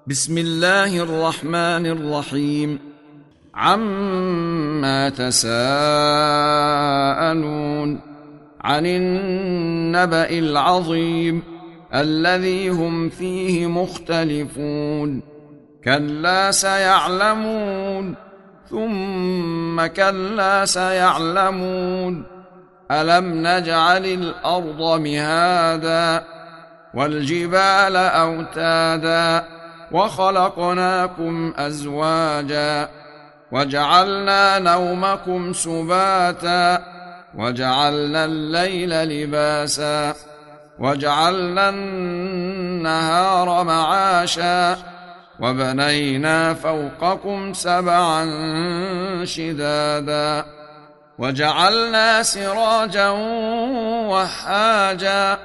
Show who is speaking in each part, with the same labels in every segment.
Speaker 1: بسم الله الرحمن الرحيم. عما تساءلون؟ عن النبأ العظيم الذي هم فيه مختلفون. كلا سيعلمون ثم كلا سيعلمون. ألم نجعل الأرض مهادا والجبال أوتادا وخلقناكم أزواجا وجعلنا نومكم سباتا وجعلنا الليل لباسا وجعلنا النهار معاشا وبنينا فوقكم سبعا شدادا وجعلنا سراجا وهاجا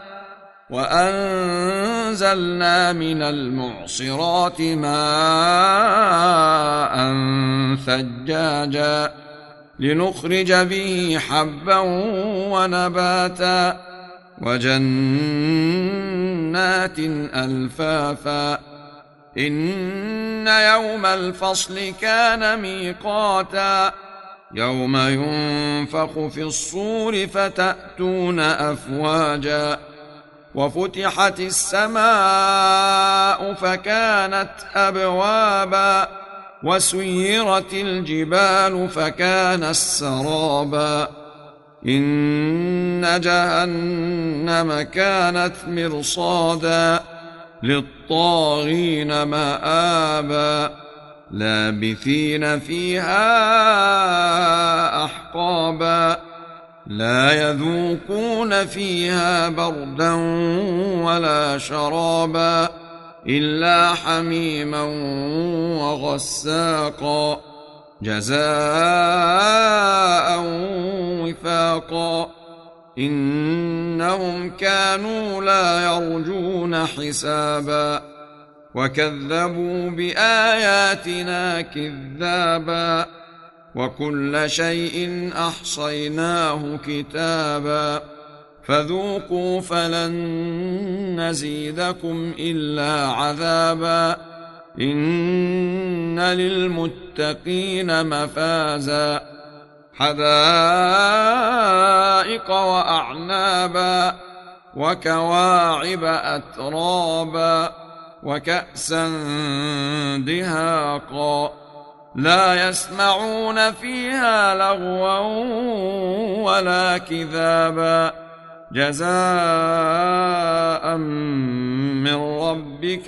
Speaker 1: وأنزلنا من المعصرات ماء ثجاجا لنخرج به حبا ونباتا وجنات ألفافا. إن يوم الفصل كان ميقاتا يوم ينفخ في الصور فتأتون أفواجا وفتحت السماء فكانت أبوابا وسيرت الجبال فكانت سرابا. إن جهنم كانت مرصادا للطاغين مآبا لابثين فيها أحقابا لا يذوقون فيها بردا ولا شرابا إلا حميما وغساقا جزاء وفاقا. إنهم كانوا لا يرجون حسابا وكذبوا بآياتنا كذابا وكل شيء أحصيناه كتابا فذوقوا فلن نزيدكم إلا عذابا. إن للمتقين مفازا حدائق وأعنابا وكواعب أترابا وكأسا دهاقا لا يسمعون فيها لغوا ولا كذابا جزاء من ربك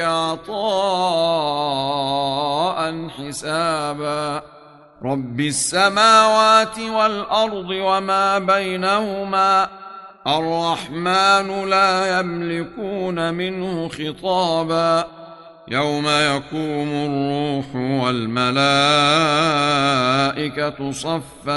Speaker 1: عطاء حسابا. رب السماوات والأرض وما بينهما الرحمن لا يملكون منه خطابا. يوم يقوم الروح والملائكة صفا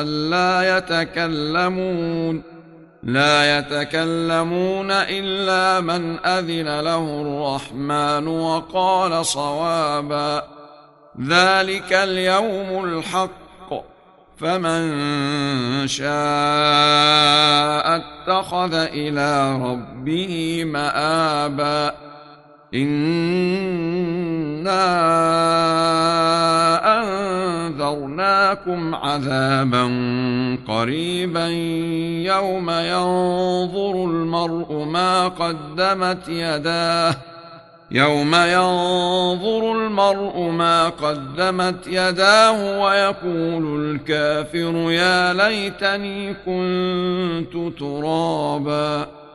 Speaker 1: لا يتكلمون إلا من أذن له الرحمن وقال صوابا. ذلك اليوم الحق فمن شاء اتخذ إلى ربه مآبا. إنا أنذرناكم عذابا قريبا يوم ينظر المرء ما قدمت يداه ويقول الكافر يا ليتني كنت ترابا.